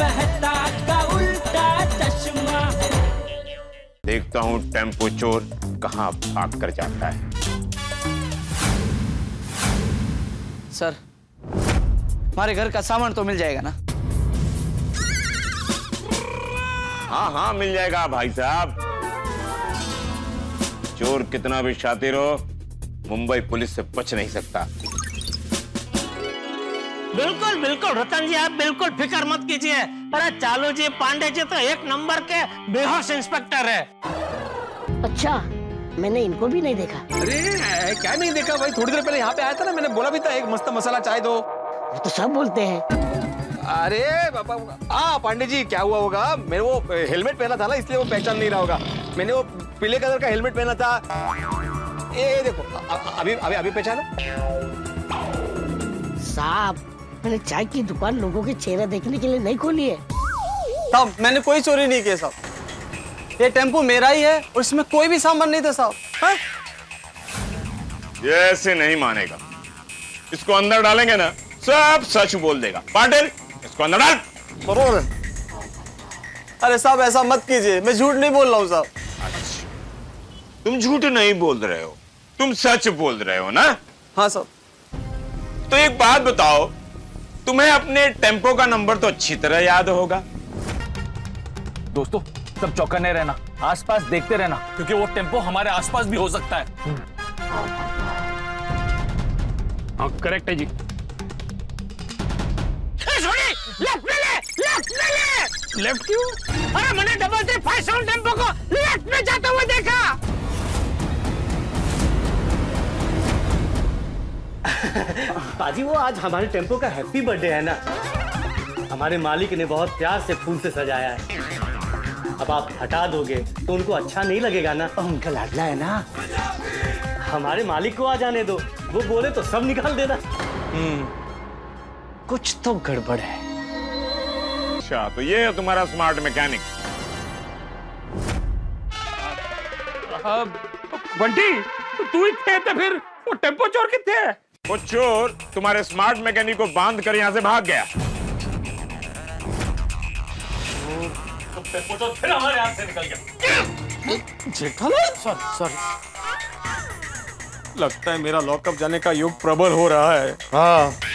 मेहता का उल्टा चश्मा। देखता हूँ टेम्पो चोर कहाँ भाग कर जाता है। सर, हमारे घर का सामान तो मिल जाएगा ना? हाँ हाँ मिल जाएगा भाई साहब। चोर कितना भी शातिर हो, मुंबई पुलिस से बच नहीं सकता। बिल्कुल बिल्कुल रतन जी, आप बिल्कुल फिक्र मत कीजिए। अरे चालू जी, पांडे जी तो एक नंबर के बेहोश इंस्पेक्टर है। अच्छा, मैंने इनको भी नहीं देखा। अरे क्या नहीं देखा भाई, थोड़ी देर पहले यहाँ पे आया था ना, मैंने बोला भी था एक मस्त मसाला चाय दो। वो तो सब बोलते हैं। अरे बाबा, पांडे जी क्या हुआ होगा, मैंने वो हेलमेट पहना था ना, इसलिए वो पहचान नहीं रहा होगा। मैंने वो पीले कलर का हेलमेट पहना था। ये देखो अभी अभी अभी पहचाना। साहब, मैंने चाय की दुकान लोगों के चेहरे देखने के लिए नहीं खोली है। साहब, मैंने कोई चोरी नहीं की साहब। ये टेम्पो मेरा ही है और इसमें कोई भी सामान नहीं था साहब। ये ऐसे नहीं मानेगा, इसको अंदर डालेंगे ना सब सच बोल देगा। पाटिल, इसको अंदर डाल। बरोबर है। अरे साहब ऐसा मत कीजिए, मैं झूठ नहीं बोल रहा हूँ साहब। अच्छा, तुम झूठ नहीं बोल रहे हो, तुम सच बोल रहे हो ना? हाँ साहब। तो एक बात बताओ, तुम्हें अपने टेम्पो का नंबर तो अच्छी तरह याद होगा। दोस्तों, सब चौकन्ने रहना, आसपास देखते रहना, क्योंकि वो टेम्पो हमारे आसपास भी हो सकता है। हाँ करेक्ट है जी। लेफ्ट में ले, लेफ्ट में ले। लेफ्ट क्यों? अरे मैंने 335 टेम्पो को लेफ्ट में जाते हुए देखा। पाजी, वो आज हमारे टेम्पो का हैप्पी बर्थडे है ना, हमारे मालिक ने बहुत प्यार से फूल से सजाया है। अब आप हटा दोगे तो उनको अच्छा नहीं लगेगा ना। उनका लाडला है ना। हमारे मालिक को आ जाने दो, वो बोले तो सब निकाल देना। कुछ तो गड़बड़ है। अच्छा, तो ये है तुम्हारा स्मार्ट मैकेनिक। बंटी, तो तू ही थे तो फिर वो टेम्पो चोर कितने है? वो चोर तुम्हारे स्मार्ट मैकेनिक को बांध कर यहाँ से भाग गया। टेम्पो चोर फिर हमारे हाथ से निकल गया। सॉरी, लगता है मेरा लॉकअप जाने का युग प्रबल हो रहा है। हाँ